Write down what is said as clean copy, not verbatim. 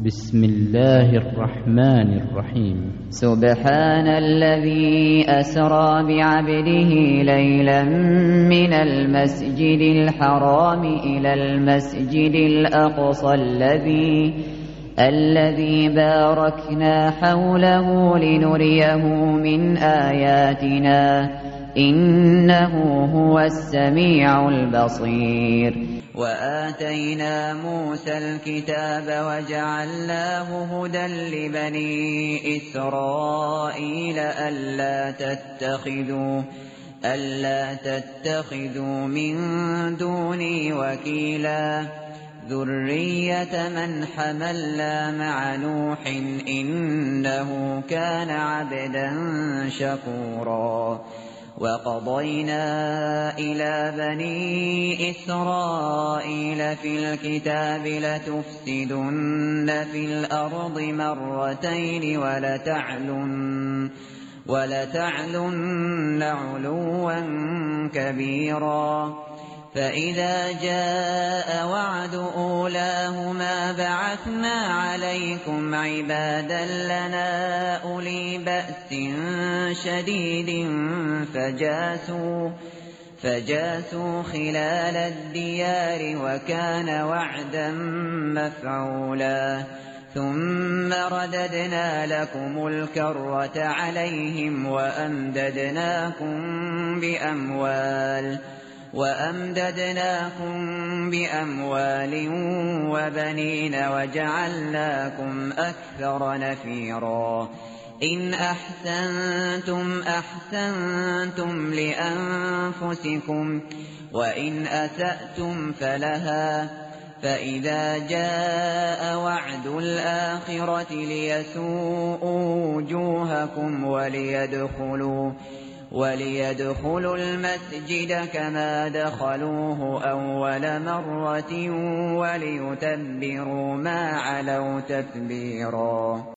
بسم الله الرحمن الرحيم. سبحان الذي أسرى بعبده ليلا من المسجد الحرام إلى المسجد الأقصى الذي باركنا حوله لنريه من آياتنا إنه هو السميع البصير. وآتينا موسى الكتاب وجعلناه هدى لبني إسرائيل ألا تتخذوا من دوني وكيلا ذرية من حملنا مع نوح إنه كان عبدا شكورا. وقضينا إلى بني إسرائيل في الكتاب لتفسدن في الأرض مرتين ولتعلن علوا كبيرا. فإذا جاء وعد أولاهما بعثنا عليكم عبادا لنا أولي بأس شديد فجاسوا خلال الديار وكان وعدا مفعولا. ثم رددنا لكم الكرة عليهم وأمددناكم بأموال وبنين وجعلناكم أكثر نفيرا. إن أحسنتم لأنفسكم وإن أسأتم فلها. فإذا جاء وعد الآخرة ليسوءوا وجوهكم وليدخلوا المسجد كما دخلوه أول مرة وليتبروا ما علوا تتبيرا.